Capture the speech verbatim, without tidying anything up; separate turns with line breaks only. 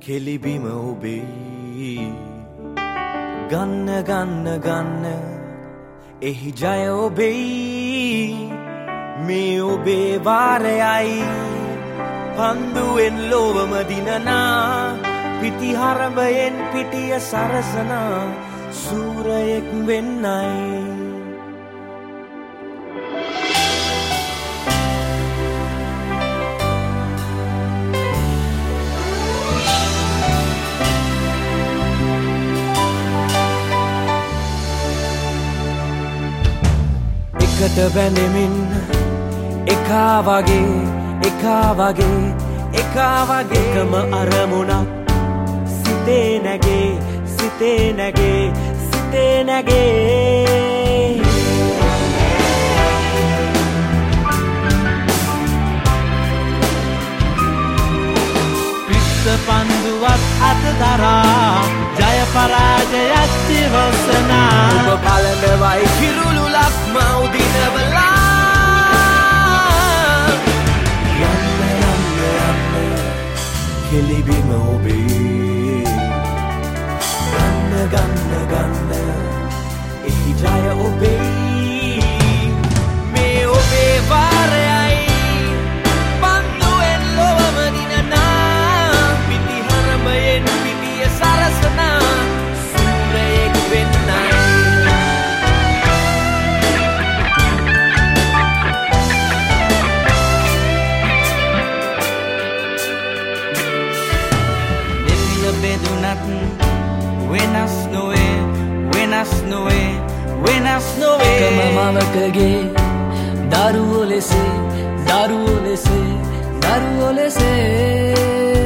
කෙලිබිම ඔබේ ගන්න ගන්න ගන්න එහි ජය ඔබේ මේ ඔබේ වාරයයි පන්දුවෙන් ලෝවම දිනනා පිටිහරඹයෙන් පිටිය සරසනා සූරයෙක් වෙන්නයි එකට බැඳෙමින් එකා වගේ එකා වගේ එකා වගේ එකම අරමුණක් සිතේ නැගේ සිතේ නැගේ සිතේ නැගේ පිස්ස පන්දුවත් අත දරා ජය පරාජයක් දිවසනා ඔබ බලනවයි කිරුළුලක් මවුදිනවලා යන්න යන්න යන්න කෙලිබිම ඔබේ ගන්න ගන්න ගන්න එහි ජය ඔබේ මේ ඔබේ වාරයයි පන්දුවෙන් ලොවම දිනනා පිටිහරඹයෙන් පිටිය සරසනා සූරයෙක් වෙන්නයි වෙනස් නොවේ වෙනස් නොවේ වෙනස් නොවේ
එකම මවකගේ දරුවෝ ලෙසේ දරුවෝ ලෙසේ දරුවෝ ලෙසේ